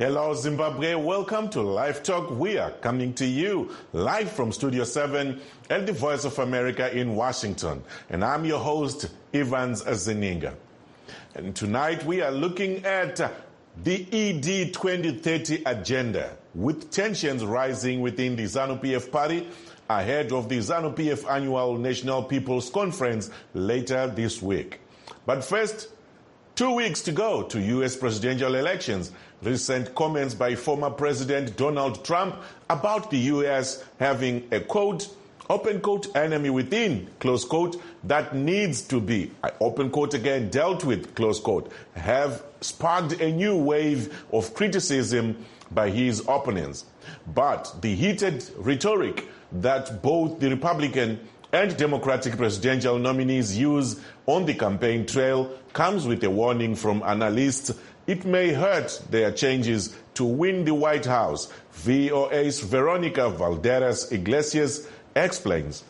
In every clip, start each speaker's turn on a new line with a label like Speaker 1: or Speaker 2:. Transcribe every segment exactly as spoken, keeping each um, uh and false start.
Speaker 1: Hello, Zimbabwe. Welcome to Live Talk. We are coming to you live from Studio seven at the Voice of America in Washington. And I'm your host, Evans Zeninga. And tonight we are looking at the E D twenty thirty agenda, with tensions rising within the ZANU-P F party ahead of the ZANU-P F annual National People's Conference later this week. But first, two weeks to go to U S presidential elections. Recent comments by former President Donald Trump about the U S having a quote, open quote, enemy within, close quote, that needs to be, open quote again, dealt with, close quote, have sparked a new wave of criticism by his opponents. But the heated rhetoric that both the Republican and Democratic presidential nominees use on the campaign trail comes with a warning from analysts. It may hurt their chances to win the White House. V O A's Veronica Valderas Iglesias explains.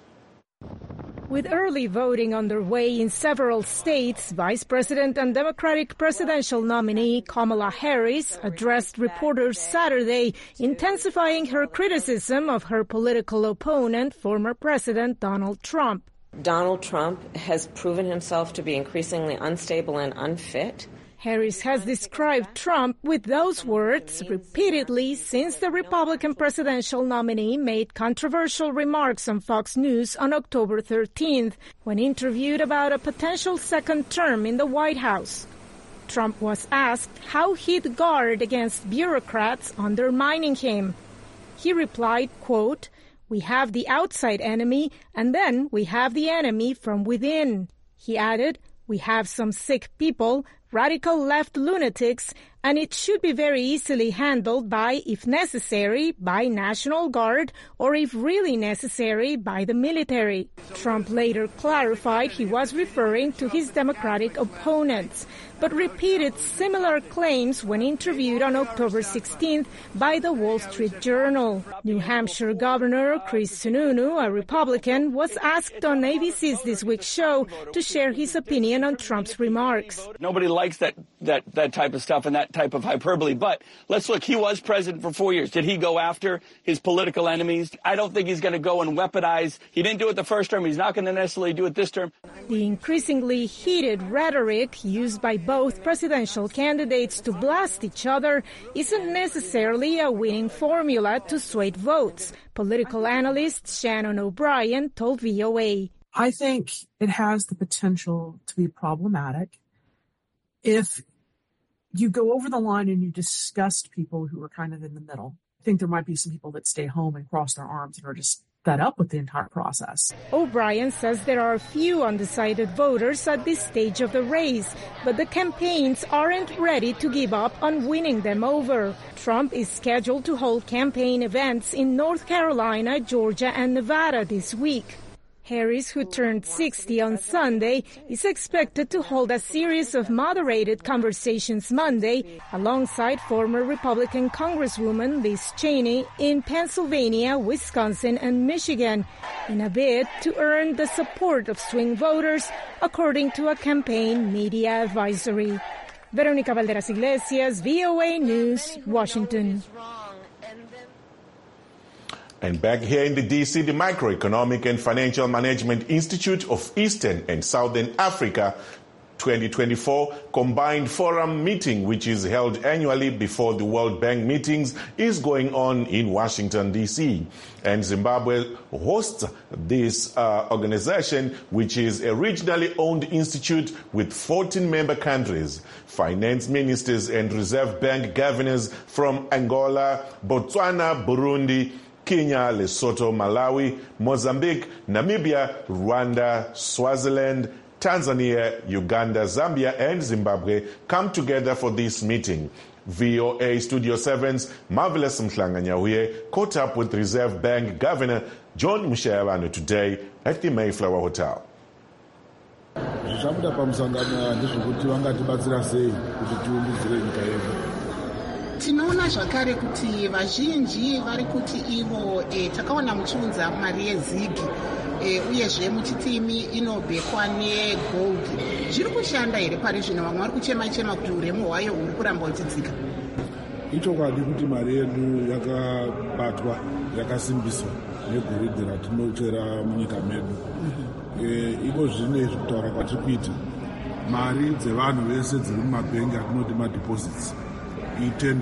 Speaker 2: With early voting underway in several states, Vice President and Democratic presidential nominee Kamala Harris addressed reporters Saturday, intensifying her criticism of her political opponent, former President Donald Trump.
Speaker 3: Donald Trump has proven himself to be increasingly unstable and unfit.
Speaker 2: Harris has described Trump with those words repeatedly since the Republican presidential nominee made controversial remarks on Fox News on October thirteenth when interviewed about a potential second term in the White House. Trump was asked how he'd guard against bureaucrats undermining him. He replied, quote, "We have the outside enemy, and then we have the enemy from within." He added, "We have some sick people, radical left lunatics, and it should be very easily handled by, if necessary, by National Guard, or if really necessary, by the military." Trump later clarified he was referring to his Democratic opponents, but repeated similar claims when interviewed on October sixteenth by the Wall Street Journal. New Hampshire Governor Chris Sununu, a Republican, was asked on A B C's This Week show to share his opinion on Trump's remarks.
Speaker 4: Nobody likes that, that, that type of stuff and that type of hyperbole, but let's look, he was president for four years. Did he go after his political enemies? I don't think he's going to go and weaponize. He didn't do it the first term. He's not going to necessarily do it this term.
Speaker 2: The increasingly heated rhetoric used by both presidential candidates to blast each other isn't necessarily a winning formula to sway votes. Political analyst Shannon O'Brien told V O A.
Speaker 5: I think it has the potential to be problematic if you go over the line and you disgust people who are kind of in the middle. I think there might be some people that stay home and cross their arms and are just fed up with the entire process.
Speaker 2: O'Brien says there are few undecided voters at this stage of the race, but the campaigns aren't ready to give up on winning them over. Trump is scheduled to hold campaign events in North Carolina, Georgia, and Nevada this week. Harris, who turned sixty on Sunday, is expected to hold a series of moderated conversations Monday alongside former Republican Congresswoman Liz Cheney in Pennsylvania, Wisconsin, and Michigan in a bid to earn the support of swing voters, according to a campaign media advisory. Veronica Valderas Iglesias, V O A News, Washington.
Speaker 1: And back here in the D C, the Microeconomic and Financial Management Institute of Eastern and Southern Africa twenty twenty-four Combined Forum meeting, which is held annually before the World Bank meetings, is going on in Washington, D C. And Zimbabwe hosts this uh, organization, which is a regionally owned institute with fourteen member countries. Finance ministers and Reserve Bank governors from Angola, Botswana, Burundi, Kenya, Lesotho, Malawi, Mozambique, Namibia, Rwanda, Swaziland, Tanzania, Uganda, Zambia, and Zimbabwe come together for this meeting. V O A Studio seven's Marvelous Mhlanganyahuye caught up with Reserve Bank Governor John Mushayabano today at the Mayflower Hotel.
Speaker 6: Tinoona zvakare kuti vazhinji vari kuti ivo e, takaona muchiunza mari yezigi e, uyezve muchitimi inobhekwa negold. Zviri kushanda here pari zvino? Vamwe vari kuchema chema kuti uremu hwayo huri kuramba uchidzika.
Speaker 7: ichokwadi kuti mari yedu yakabatwa yakasimbiswa negoridhe ratinochera munyika medu. Iko zvine zvekutaura kwatiri kuita mari dzevanhu vese dziri mumabhengi atinoti madeposits i-ten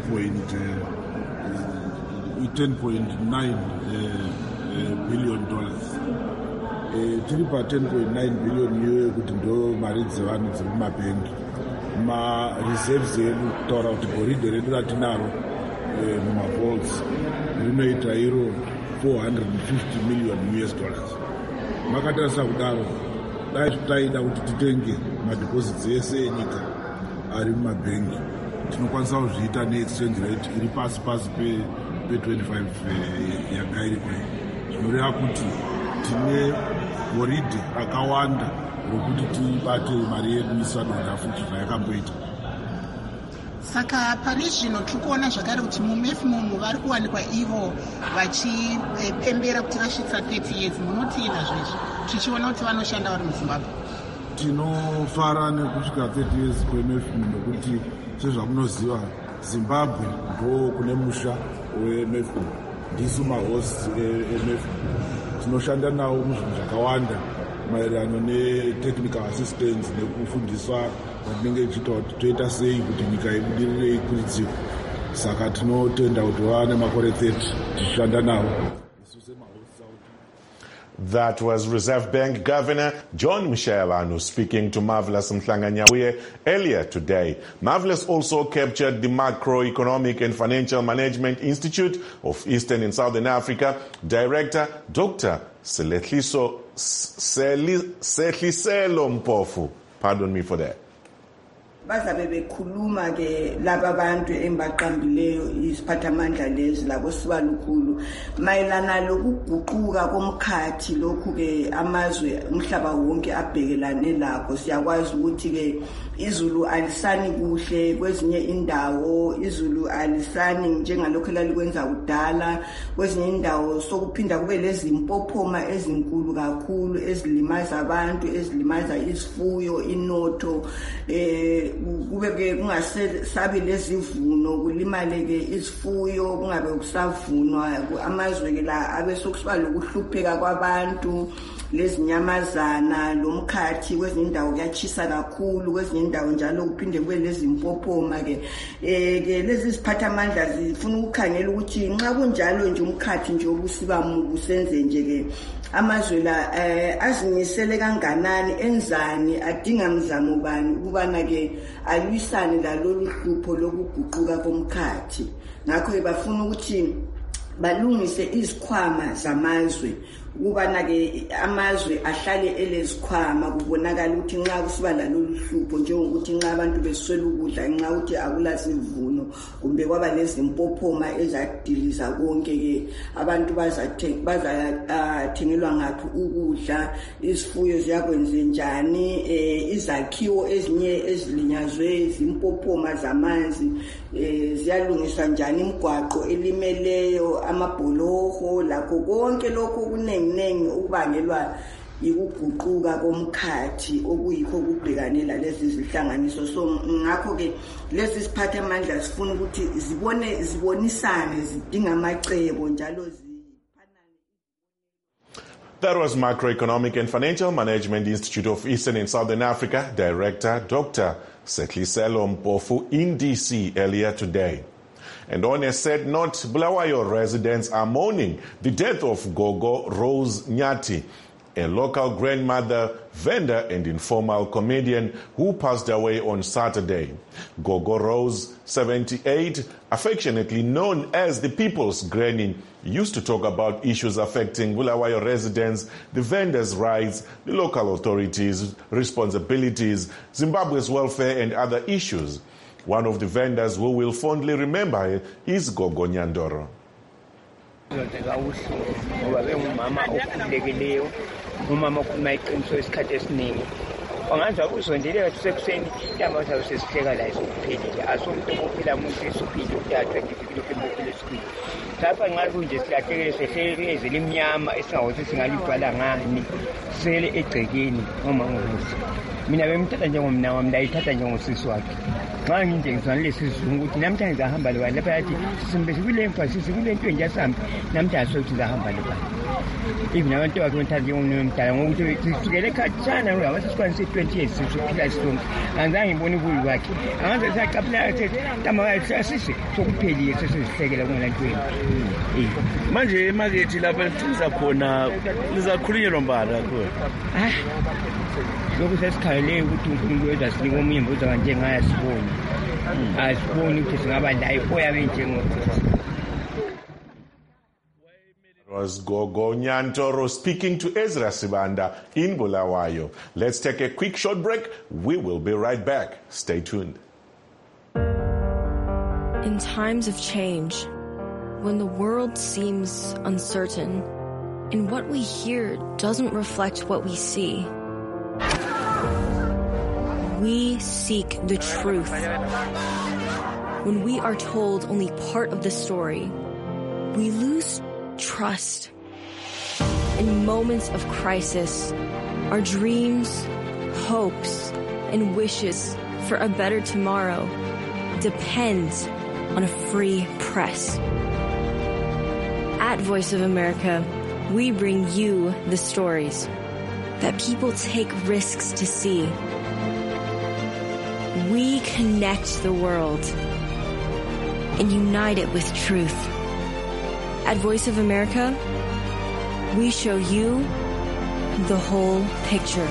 Speaker 7: point nine billion dollars. Tiri pa-ten point nine billion iyoyo kuti ndo mari dzevanhu dziri mumabhengi. Ma-reserves edu kutaura kuti goridhe redu ratinaro mumavaults rinoita iro four hundred fifty million U S dollars. Makatarisa kudaro dai tutaida kuti titenge madeposits ese enyika ari mumabhengi tinokwanisa kuzviita neexchange rate iri pasi pasi pe-twenty-five yanga iri kwe. Zvinoreva kuti tine goridhe rakawanda rokuti tibate mari yedu isadonha futi zvayakamboita.
Speaker 6: Saka pari zvino tiri kuona zvakare kuti mumefu munhu vari kuwanikwa ivo vachipembera kuti vasvitsa thirty years. Munoti nazvezvo tichiona kuti vanoshanda vari muZimbabwe?
Speaker 7: Tinofara nekusvika thirty years kwemefu nokuti sezvamunoziva Zimbabwe ndo kune musha wemefu, ndisu mahost emefu. Tinoshanda nawo muzvinhu zvakawanda maererano netechnical assistance nekufundiswa kwatinenge tichiita kuti toita sei kuti nyika ibudirire ikuridzirwe. Saka tinotenda kuti vane makore thirty tichishanda nawo.
Speaker 1: That was Reserve Bank Governor John Mushailanu speaking to Marvelous Mhlanga-Nyabuye earlier today. Marvelous also captured the Macroeconomic and Financial Management Institute of Eastern and Southern Africa Director Doctor Sehliselo Mpofu. Pardon me for that.
Speaker 8: Bazabe bekhuluma ke laba bantu embaqambileyo isiphathamandla lezi labo sibalukhulu mayelana lokuguquka komkhathi lokhu ke amazwe umhlaba wonke abhekelane lakho. Siyakwazi ukuthi ke izulu alisani kuhle kwezinye indawo, izulu alisani njengalokho lalikwenza kudala. Kwezinye indawo sokuphinda kube lezimpophoma ezinkulu kakhulu ezilimaza abantu, ezilimaza isifuyo, inotho, eh kube ke kungasabi lezivuno, kulimale ke isifuyo, kungabe kusavunwa. Amazwe ke la abe sokusiba lokuhlupheka kwabantu, lezinyamazana, lomkhathi kwezinye indawo kuyachisa kakhulu, kwezinye indawo njalo kuphinde kube lezimpophoma ke eh ke lezi siphathamandla zifuna ukukhangela ukuthi nxa kunjalo nje umkhathi nje obusiba muku senze nje ke amazwe la azimisele kanganani, enzani, adinga mzamo bani ukubana ke alwisane lalolu hlupho lokuguquka komkhathi. Ngakho bafuna ukuthi balungise izikhwama zamazwe ukubana ke amazwe ahlale elezikhwama kubonakala ukuthi nxa kusiba lalolu hlupho njengokuthi nxa abantu beswela ukudla, nxa ukuthi akulasivuno kumbe kwaba lezimpophoma ezadiliza konke ke abantu bazathengelwa ngaphi ukudla, isifuyo ziyakwenze njani, izakhiwo ezinye ezilinyazwe izimpophoma zamanzi ziyalungiswa njani, imigwaqo elimeleyo, amabholoho, lakho konke lokho kuningi nengi ukubangelwa ikuguquka komkhathi okuyikho kubhekanela lezi zihlanganiso. So ngakho ke lezi siphathamandla sifuna ukuthi zibone zibonisane, zidinga amacebo njalo ziphanane.
Speaker 1: That was Macroeconomic and Financial Management Institute of Eastern and Southern Africa Director Doctor Sehliselo Mpofu in D C earlier today. And on a sad note, Bulawayo residents are mourning the death of Gogo Rose Nyati, a local grandmother, vendor and informal comedian who passed away on Saturday. Gogo Rose, seventy-eight, affectionately known as the People's Granny, used to talk about issues affecting Bulawayo residents, the vendors' rights, the local authorities' responsibilities, Zimbabwe's welfare and other issues. One of the vendors who will fondly remember her is Gogo Nyandoro.
Speaker 9: wanganza uzondeleka kusekuseni ntamba sabe sesihleka la isokuphelile asomuntu ophila umuntu esuphile uthatha ngifikile embophile esikhulu lapha nxa kunje silahlekele sehlekeze limnyama esingawothi singalibhala ngani sele egcekeni noma ngokuthi mina bemthatha njengomna wami ndayithatha njengosisi wakhe xa nginjengizwana lesizungu ukuthi namhlanje ngizahamba lebani lapha yathi sisimbe sikule emphasis kule nto enje asambe namhlanje sokuthi ngizahamba lebani even abantu bakhe benthatha njengomna mdala ngokuthi sisukele khatshana lo abasisikwane se-twenty years siphila sonke angizange ngibone ubuyi bakhe angaze saqaphela athi ntamba sisi sokuphelile sesihlekela kungelantweni
Speaker 10: manje emakethe lapha enithengiswa khona lizakhulunyelwa mbala kakhulu
Speaker 9: lokhu sesikhalele ukuthi uNkulunkulu wethu asinika omunye imvuzo kanjengaya asiboni asiboni ukuthi singaba layo oyabe njengokuthi.
Speaker 1: Was Gogo Nyantoro speaking to Ezra Sibanda in Bulawayo. Let's take a quick short break. We will be right back. Stay tuned.
Speaker 11: In times of change, when the world seems uncertain and what we hear doesn't reflect what we see, we seek the truth. When we are told only part of the story, we lose trust. In moments of crisis, our dreams, hopes, and wishes for a better tomorrow depend on a free press. At Voice of America, we bring you the stories that people take risks to see. We connect the world and unite it with truth. At Voice of America, we show you the whole picture.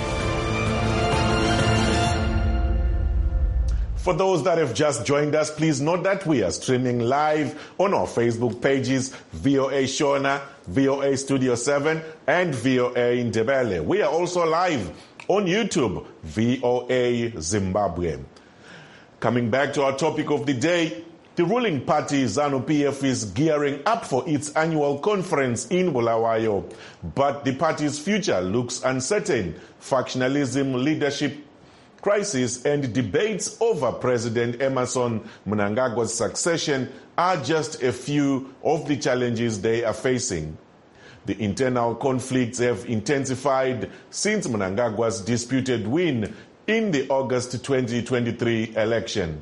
Speaker 1: For those that have just joined us, please note that we are streaming live on our Facebook pages, V O A Shona, V O A Studio seven, and V O A Ndebele. We are also live on YouTube, V O A Zimbabwe. Coming back to our topic of the day, the ruling party ZANU-P F is gearing up for its annual conference in Bulawayo, but the party's future looks uncertain. Factionalism, leadership crisis, and debates over President Emmerson Mnangagwa's succession are just a few of the challenges they are facing. The internal conflicts have intensified since Mnangagwa's disputed win in the August twenty twenty-three election.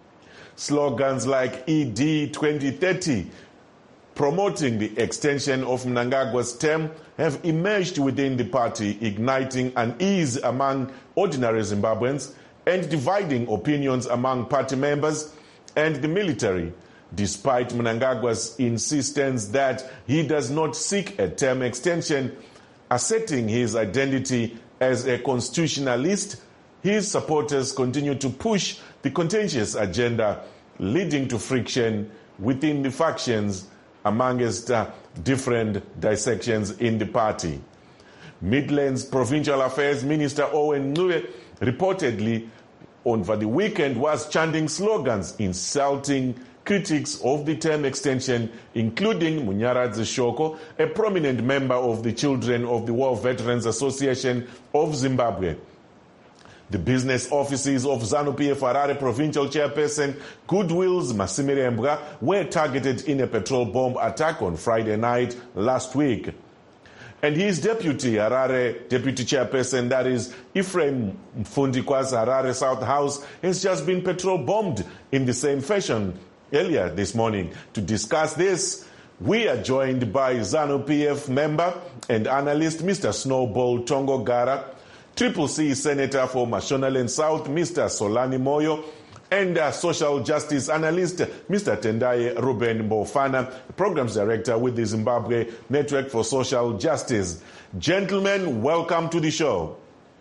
Speaker 1: Slogans like E D twenty thirty, promoting the extension of Mnangagwa's term, have emerged within the party, igniting unease among ordinary Zimbabweans and dividing opinions among party members and the military, despite Mnangagwa's insistence that he does not seek a term extension. Asserting his identity as a constitutionalist, his supporters continue to push the contentious agenda, leading to friction within the factions amongst uh, different dissections in the party. Midlands Provincial Affairs Minister Owen Ncube reportedly over the weekend was chanting slogans insulting critics of the term extension, including Munyaradzi Shoko, a prominent member of the Children of the War Veterans Association of Zimbabwe. The business offices of ZANU-P F Harare Provincial Chairperson Goodwill's Masimire Mbwa were targeted in a petrol bomb attack on Friday night last week. And his deputy, Harare Deputy Chairperson, that is Ephraim Mfundikwa's Harare South House, has just been petrol bombed in the same fashion earlier this morning. To discuss this, we are joined by ZANU-P F member and analyst Mister Snowball Tongogara, Triple C Senator for Mashonaland South, Mister Solani Moyo, and uh, Social Justice Analyst, Mister Tendaye Ruben Mbofana, Programs Director with the Zimbabwe Network for Social Justice. Gentlemen, welcome to the show.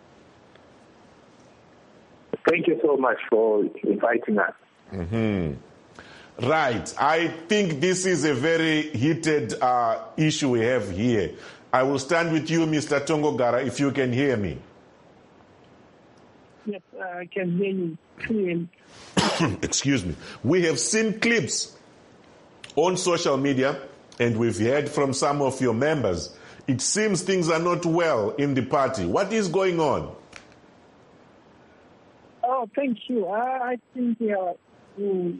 Speaker 12: Thank you so much for inviting us.
Speaker 1: Mm-hmm. Right. I think this is a very heated uh, issue we have here. I will stand with you, Mister Tongogara, if you can hear me.
Speaker 13: Yes, I can hear you clearly.
Speaker 1: Excuse me. We have seen clips on social media, and we've heard from some of your members. It seems things are not well in the party. What is going on?
Speaker 13: Oh, thank you. I, I think uh, you,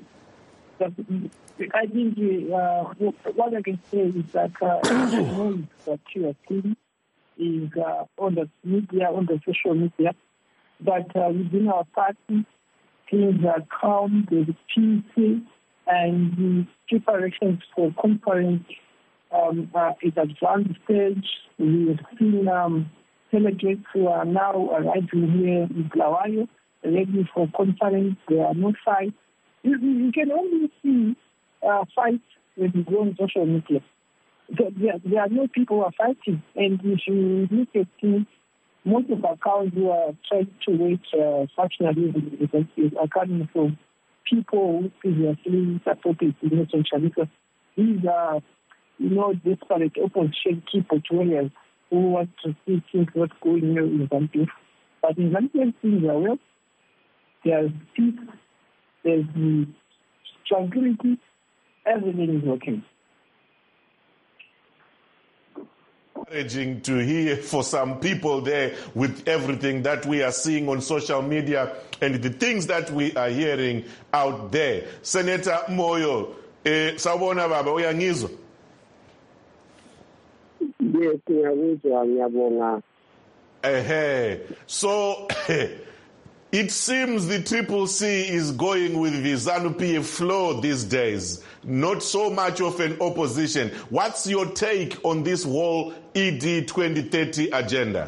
Speaker 13: I think uh, what I can say is that uh, the noise that you are seeing is uh, on the media, on the social media, but uh, within our party, things are calm, there's peace, and the preparations for conference um, uh, is advanced stage. We have seen um, delegates who are now arriving here in Bulawayo, ready for conference. There are no fights. You, you can only see uh, fights when you go on social media. There, there are no people who are fighting. And if you look at things, most of the accounts who are trying to wage uh, factionalism are coming from people who previously supported Nelson Chamisa. These are, you know, desperate opposition keyboard warriors who want to see things not going well in Zambia. But in Zambia, things are well. There's peace, there's tranquility, everything is working.
Speaker 1: Encouraging to hear for some people there with everything that we are seeing on social media and the things that we are hearing out there. Senator Moyo, eh, sawona baba uyangizwa?
Speaker 12: Yes, ngiyakuzwa ngiyabonga.
Speaker 1: Eh, so it seems the Triple C is going with the ZANU-P F flow these days, not so much of an opposition. What's your take on this whole E D twenty thirty agenda?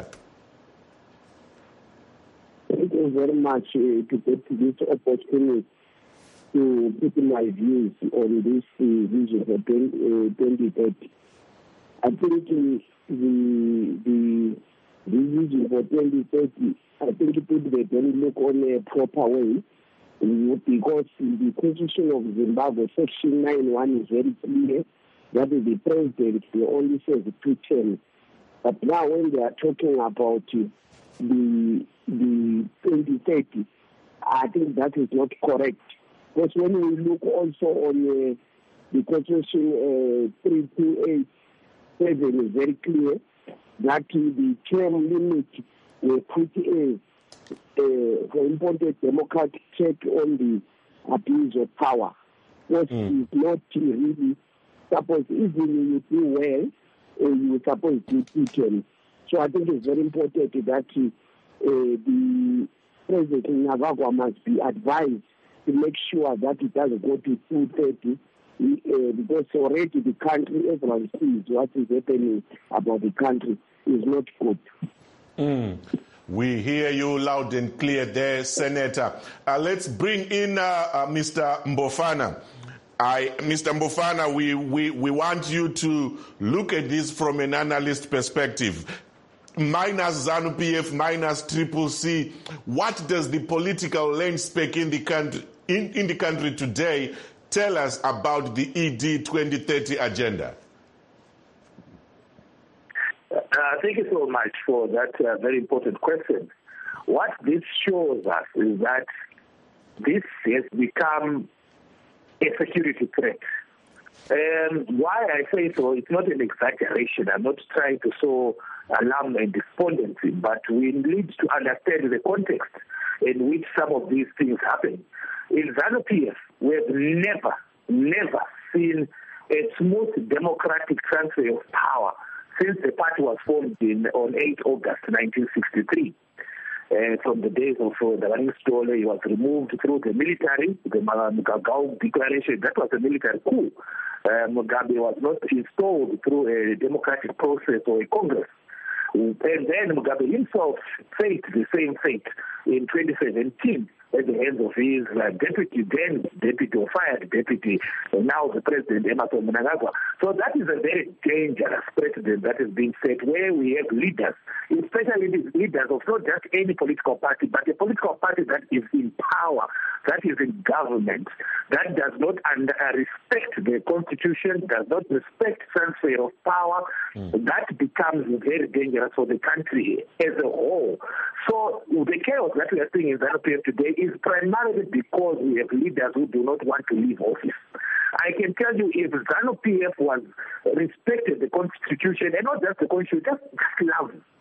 Speaker 12: Thank you very much uh, to get this opportunity to put my views on this uh, vision for twenty thirty. I think uh, the, the, the vision for twenty thirty, I think people they don't look on a proper way because the Constitution of Zimbabwe, Section nine one is very clear that the president will only serve two terms. But now when they are talking about uh, the the twenty thirty, I think that is not correct. Because when we look also on uh, the Constitution uh, three two eight seven is very clear that uh, the term limit will put a Uh, for important democratic check on the abuse of power, which mm. is not really supposed, even you do well, uh, you are supposed to do terms. So I think it's very important that uh, the President Navagwa must be advised to make sure that it doesn't go to two thirty, uh, because already the country, everyone sees what is happening about the country is not good.
Speaker 1: Mm. We hear you loud and clear there, Senator. Uh, let's bring in uh, uh, Mister Mbofana. I, Mister Mbofana, we, we, we want you to look at this from an analyst perspective. Minus ZANU-P F, minus Triple C, what does the political landscape in the country, in, in the country today tell us about the E D twenty thirty agenda?
Speaker 12: Uh, thank you so much for that uh, very important question. What this shows us is that this has become a security threat. And why I say so, it's not an exaggeration. I'm not trying to sow alarm and despondency, but we need to understand the context in which some of these things happen. In ZANU-P F, we have never, never seen a smooth democratic transfer of power since the party was formed in, on the eighth of August nineteen sixty-three. Uh, from the days of uh, the Stole, he was removed through the military, the Mugabe declaration. That was a military coup. Uh, Mugabe was not installed through a democratic process or a congress. And then Mugabe himself faced the same fate in twenty seventeen at the hands of his uh, deputy, then deputy or fired deputy, and now the president, Emmerson Mnangagwa. So that is a very dangerous precedent that is being set, where we have leaders, especially these leaders of not just any political party, but a political party that is in power, that is in government, that does not under, uh, respect the constitution, does not respect transfer of power. Mm. That becomes very dangerous for the country as a whole. So the chaos that we are seeing in ZANU-P F today is primarily because we have leaders who do not want to leave office. I can tell you, if ZANU-P F was respected the constitution, and not just the constitution, just, just love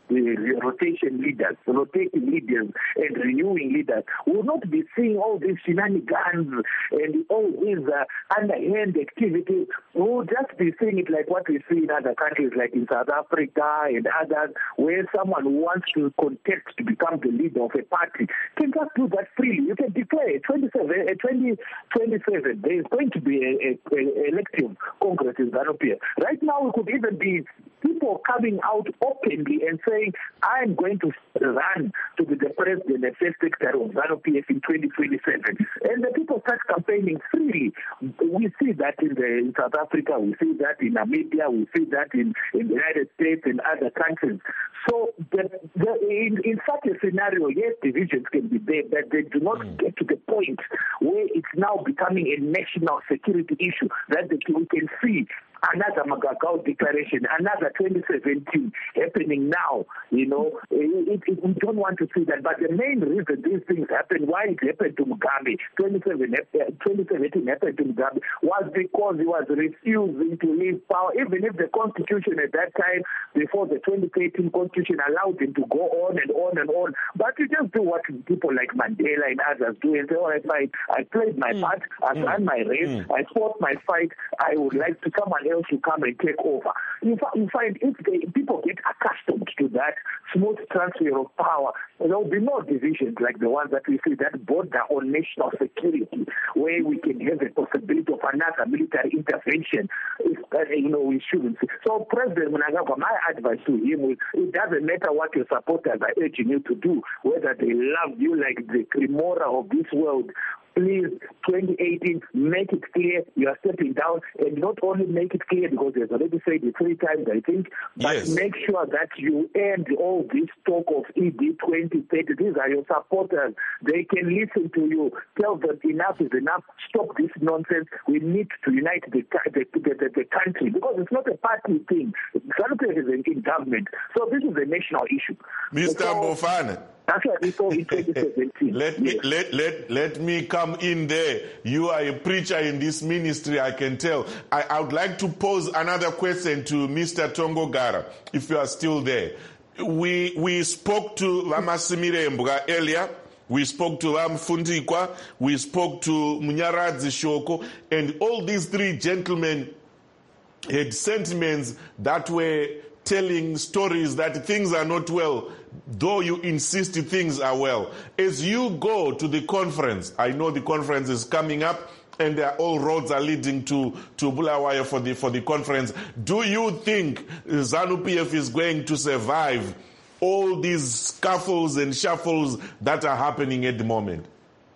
Speaker 12: the rotation leaders, rotating leaders and renewing leaders, we will not be seeing all these shenanigans and all these uh, underhand activities. We will just be seeing it like what we see in other countries, like in South Africa and others, where someone who wants to contest to become the leader of a party can just do that freely. You can declare twenty-seven, twenty twenty-seven, there is going to be a, a, a elective Congress in ZANU-PF. Right now, we could even be people coming out openly and saying, I'm going to run to be the president and first secretary of ZANU-P F in twenty twenty-seven. And the people start campaigning freely. We see that in, the, in South Africa, we see that in Namibia, we see that in, in the United States and other countries. So the, the, in, in such a scenario, yes, divisions can be there, but they do not mm. get to the point where it's now becoming a national security issue that the, we can see another Magagao declaration, another twenty seventeen happening now. You know, it, it, we don't want to see that. But the main reason these things happen, why it happened to Mugabe, twenty seventeen happened to Mugabe, was because he was refusing to leave power, even if the constitution at that time, before the twenty thirteen constitution, allowed him to go on and on and on. But you just do what people like Mandela and others do and say, all right, fine, I played my mm. part, I've mm. run my race, mm. I fought my fight, I would like to someone else to come and take over. You, you find if they, people get accustomed to that smooth transfer of power, there will be no divisions like the ones that we see that border on national security, where we can have a possibility of another military intervention. If, uh, you know, we shouldn't. So President Mnangagwa, my advice to him is, it doesn't matter what your supporters are urging you to do, whether they love you like the Cremora of this world. Please, twenty eighteen, make it clear you are stepping down, and not only make it clear because they've already said it three times, I think, but yes. make sure that you end all this talk of E D twenty thirty. These are your supporters. They can listen to you. Tell them enough is enough. Stop this nonsense. We need to unite the the, the, the, the country because it's not a party thing. ZANU-P F is in, in government. So this is a national issue.
Speaker 1: Mister
Speaker 12: So,
Speaker 1: Bofana.
Speaker 12: That's what we saw in twenty seventeen.
Speaker 1: let, me, yes. let, let, let me come in there. You are a preacher in this ministry, I can tell. I, I would like to pose another question to Mister Tongogara, if you are still there. We, we spoke to Vamasimire Mbwa earlier. We spoke to Ram Fundikwa. We spoke to Munyaradzi Shoko. And all these three gentlemen had sentiments that were telling stories that things are not well, though you insist things are well. As you go to the conference, I know the conference is coming up and all roads are leading to, to Bulawayo for the, for the conference. Do you think ZANU-P F is going to survive all these scuffles and shuffles that are happening at the moment?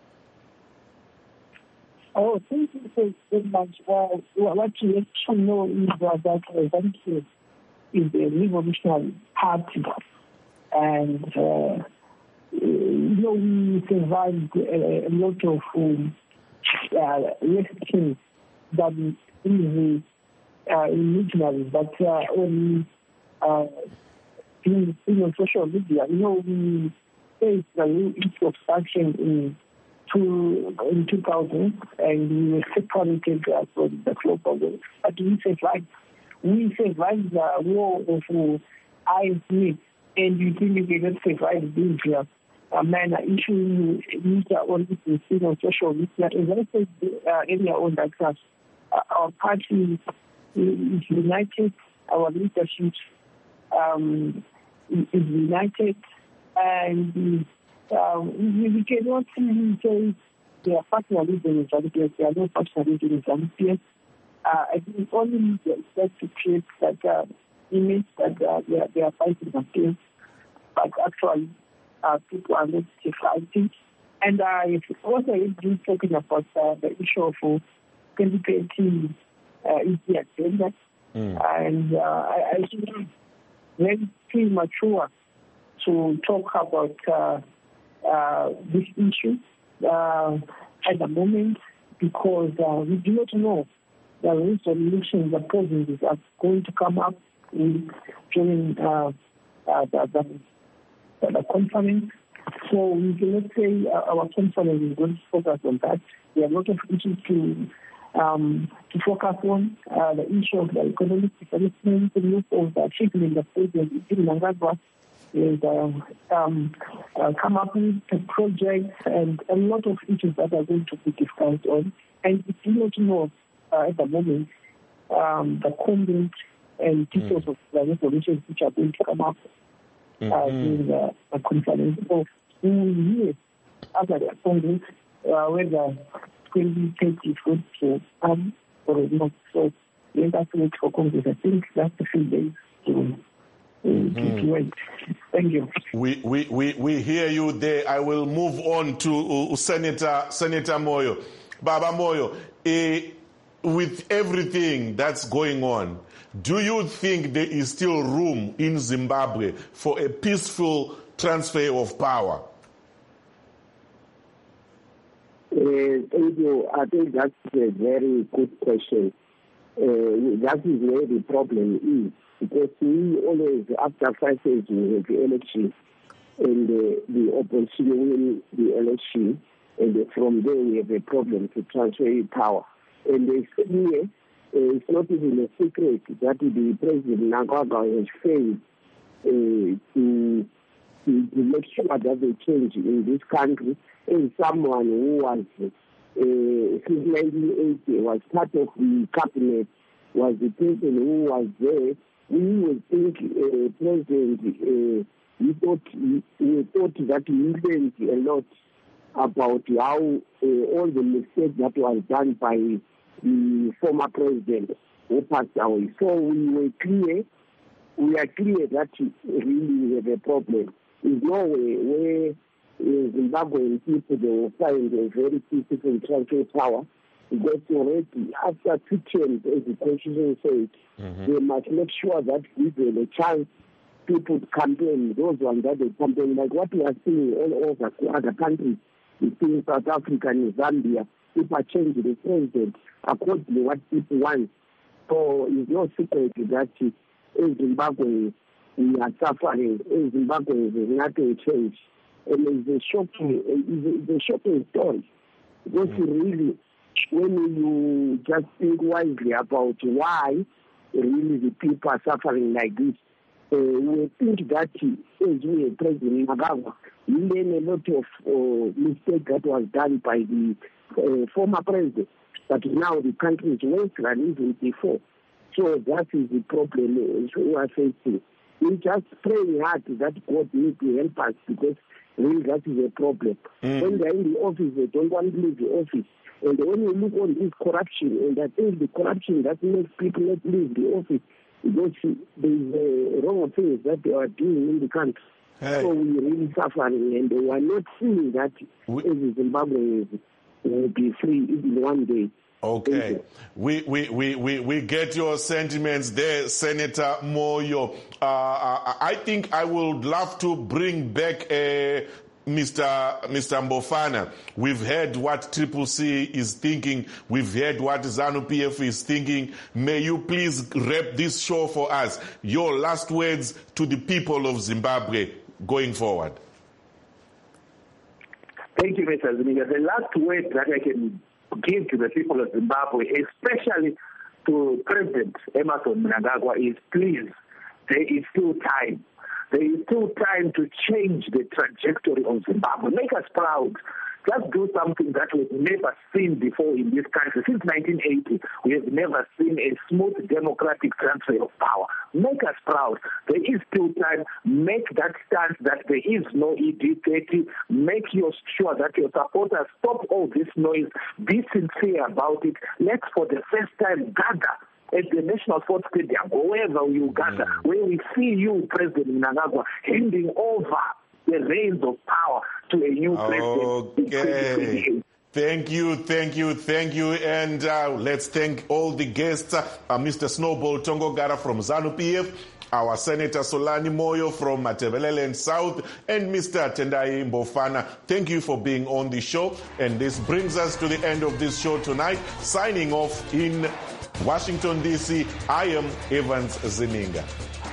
Speaker 13: Oh, thank you so much. Uh, what you have to know is that ZANU-P F is a revolutionary party. And, uh, you know, we survived a, a lot of um, uh, resistance that is easy uh, in missionaries, but uh, on, uh, in, in on social media, you know, we faced the new issue of sanction in, two, in two thousand, and we were separated uh, from the global world. But we survived. We survived the war of uh, I S M, and we think we cannot survive this year. A man issuing media on this on social media. As I said uh, earlier on, that uh, our party is united, our leadership um, is united, and uh, we, we cannot really say they are partner leaders in ZANU-P F. They are not partner leaders in ZANU-P F. Uh, I think only media is there to create that uh, image that uh, they, are, they are fighting against, but actually uh, people are not fighting. And I uh, also been talking about uh, the issue of uh, twenty twenty uh, is the agenda, mm. and uh, I, I think it's very premature to talk about uh, uh, this issue uh, at the moment because uh, we do not know the resolutions the provinces are going to come up with during uh, uh, the, the, the conference. So we cannot say uh, our conference is going to focus on that. There are a lot of issues to um, to focus on. Uh, the issue of the economic development, the look of the achievement of President Mnangagwa, and uh, um, uh, come up with projects and a lot of issues that are going to be discussed on. And we do not know uh, at the moment um, the content and details mm. of the resolutions which are going to come up mm-hmm. uh, in the, the conference. So we will hear after the conference uh, whether twenty thirty is going to come or not. So let us wait for Congress. I think that's a few days to, mm-hmm. to wait. Thank you.
Speaker 1: We, we, we, we hear you there. I will move on to uh, Senator Senator Moyo. Baba Moyo, uh, with everything that's going on, do you think there is still room in Zimbabwe for a peaceful transfer of power?
Speaker 14: Uh, thank you. I think that's a very good question. Uh, that is where the problem is. Because we always, after five years, we have the election, and uh, the opposition win the election, and from there we have a problem to transfer power. And they say here, uh, it's not even a secret that the President Mnangagwa has failed uh, to, to, to make sure that they change in this country. And someone who was, uh, since nineteen eighty, was part of the cabinet, was the person who was there. We would think uh, President, uh, we thought we thought that he learned a lot about how uh, all the mistakes that was done by the former president who passed away. So we were clear, we are clear that really we have a problem. There's no way where uh, Zimbabwean people they will find a very peaceful transfer power, because already after two terms, as the Constitution says, mm-hmm. they must make sure that give them a chance people campaign, those ones that they campaign, like what we are seeing all over other countries. We see in South Africa and Zambia, people are changing the president according to what people want. So it's no secret that in Zimbabwe we are suffering. In Zimbabwe there's nothing changed. And it's a shocking, it's a shocking story. Because mm-hmm. really, when you just think wisely about why really the people are suffering like this, uh, we think that as we are President Mnangagwa, we learn a lot of uh, mistakes that was done by the uh, former president. But now the country is worse than even before. So that is the problem uh, we are facing. We just pray hard that God needs to help us, because really that is a problem. Mm. When they're in the office, they don't want to leave the office. And when you look on this corruption, and I think the corruption that makes people not leave the office, because there's uh, wrong things that they are doing in the country. Hey. So we're really suffering, and we are not seeing that we, as Zimbabwe will be free even one day.
Speaker 1: Okay. We, we, we, we, we get your sentiments there, Senator Moyo. Uh, I think I would love to bring back uh, Mister Mister Mbofana. We've heard what Triple C is thinking. We've heard what ZANU-P F is thinking. May you please wrap this show for us. Your last words to the people of Zimbabwe going forward.
Speaker 12: Thank you, Mister Zuniga. The last word that I can give to the people of Zimbabwe, especially to President Emmerson Mnangagwa, is please, there is still time. There is still time to change the trajectory of Zimbabwe. Make us proud. Just do something that we've never seen before in this country. Since nineteen eighty, we have never seen a smooth democratic transfer of power. Make us proud. There is still time. Make that stance that there is no E D thirty. Make sure that your supporters stop all this noise. Be sincere about it. Let's, for the first time, gather at the National Sports Stadium, or wherever you gather, mm. where we see you, President Mnangagwa, handing over the reins of power to a new president.
Speaker 1: Okay. Thank you, thank you, thank you. And uh, let's thank all the guests, uh, Mister Snowball Tongogara from ZANU-P F, our Senator Solani Moyo from Matebeleland South, and Mister Tendai Mbofana. Thank you for being on the show. And this brings us to the end of this show tonight. Signing off in Washington, D C, I am Evans Zininga.